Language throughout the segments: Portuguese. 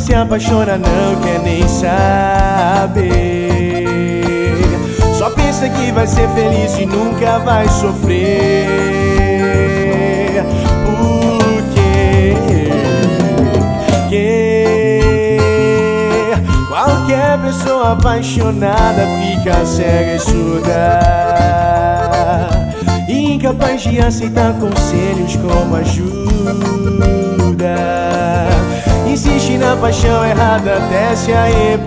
se apaixona, não quer nem saber. Só pensa que vai ser feliz e nunca vai sofrer. Por quê? Qualquer pessoa apaixonada fica cega e surda, incapaz de aceitar conselhos como ajuda. Insiste na paixão errada até se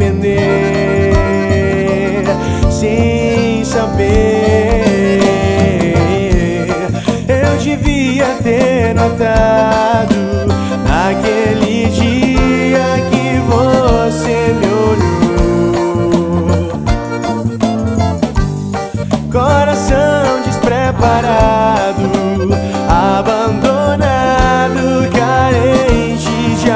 arrepender, sem saber. Eu devia ter notado naquele dia que você me olhou. Coração despreparado, abandonado, carente de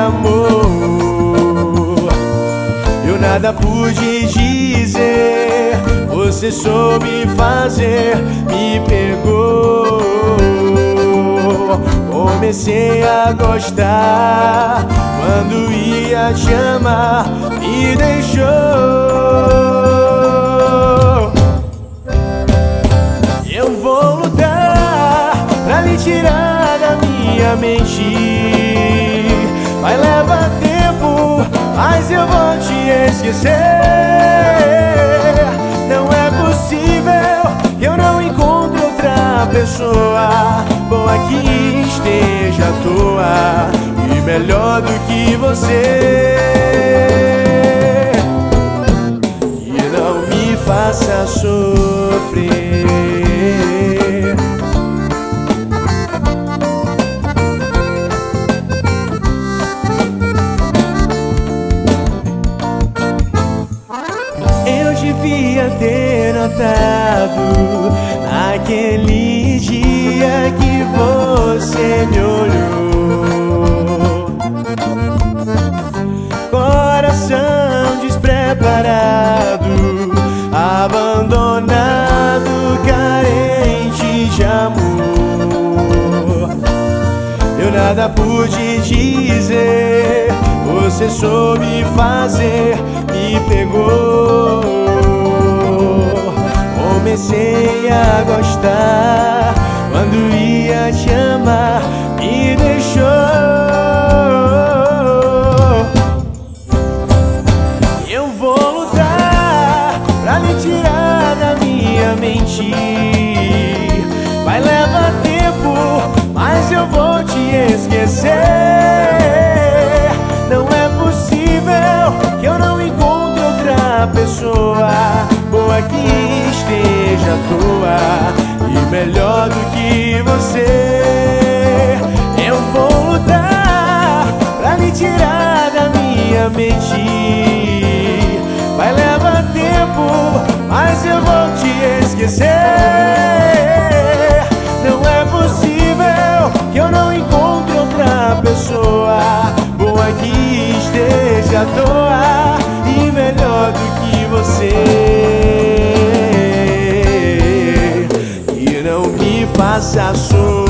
amor. Eu nada pude dizer, você soube fazer, me pegou. Comecei a gostar, quando ia te amar, me deixou. Eu vou lutar pra lhe tirar da minha mente. Vai levar tempo, mas eu vou te esquecer. Não é possível que eu não encontre outra pessoa boa que esteja à toa e melhor do que você, e não me faça sofrer. Eu devia ter notado naquele dia que você me olhou. Coração despreparado, abandonado, carente de amor. Eu nada pude dizer, você soube fazer, me pegou. Comecei a gostar, quando ia te amar, me deixou. Eu vou lutar pra lhe tirar da minha mente. Vai levar tempo, mas eu vou te esquecer. Não é possível que eu não encontre outra pessoa boa que esteja à toa e melhor do que você. Eu vou lutar pra lhe tirar da minha mente. Vai levar tempo, mas eu vou te esquecer. Não é possível que eu não encontre outra pessoa boa que esteja à toa e melhor do que você, e não me faça sofrer.